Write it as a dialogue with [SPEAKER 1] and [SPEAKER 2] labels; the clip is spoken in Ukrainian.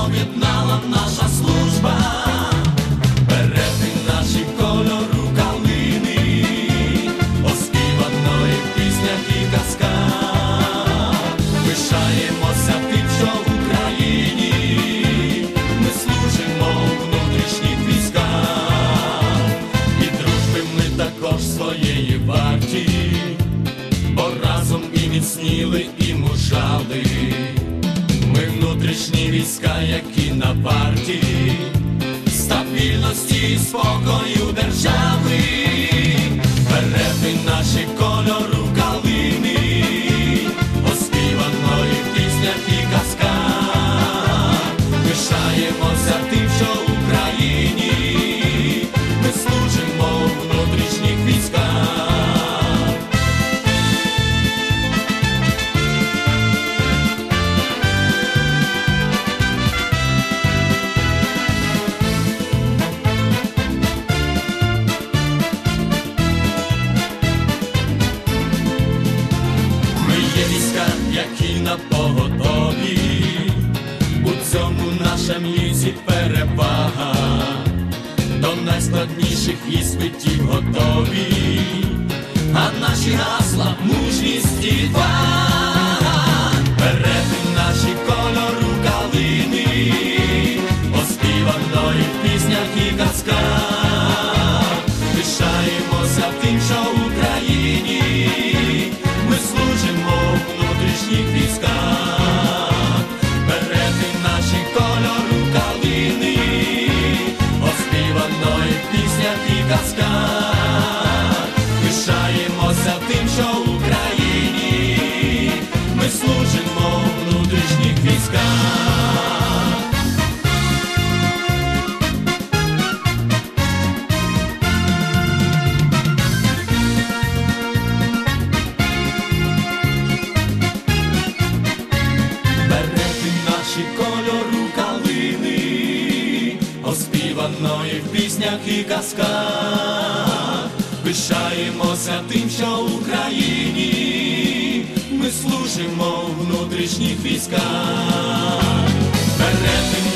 [SPEAKER 1] об'єднала наша служба, берети наші кольору калини, оспіваної в піснях і казках. Пишаємося тим, що в Україні ми служимо у внутрішніх військах, і дружби ми також своєї варті, бо разом і міцніли, і мужали. Ми внутрішні війська, які на варті стабільності і спокою держави. Берети наші кольору калини, оспіваної в піснях і казках. Пишаємося тим, що в Україні ми служимо у внутрішніх військах. Які на поготові, у цьому нашем лісі перевага, до найскладніших іспитів готові, а наші гасла – мужність і відвага. Берети наші кольору калини, оспіваної в піснях і казках. Пишаємося тим, що в Україні ми служимо в внутрішніх військах. Берети наші кольору калини, оспіваної в піснях і казках. Пишаємося тим, що в Україні ми служимо в внутрішніх військах. Кольору калини, оспіваної в піснях і казках. Пишаємося тим, що в Україні ми служимо в внутрішніх військах. Берети